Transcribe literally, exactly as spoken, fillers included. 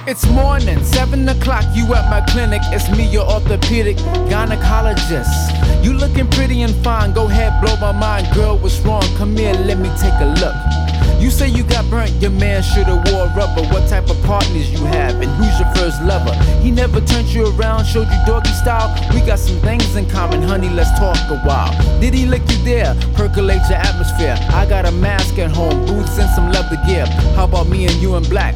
It's morning, seven o'clock, you at my clinic. It's me, your orthopedic gynecologist. You looking pretty and fine, go ahead, blow my mind. Girl, what's wrong? Come here, let me take a look. You say you got burnt, your man should've wore rubber. What type of partners you have, and who's your first lover? He never turned you around, showed you doggy style? We got some things in common, honey, let's talk a while. Did he lick you there? Percolate your atmosphere. I got a mask at home, boots and some leather gear. How about me and you in black?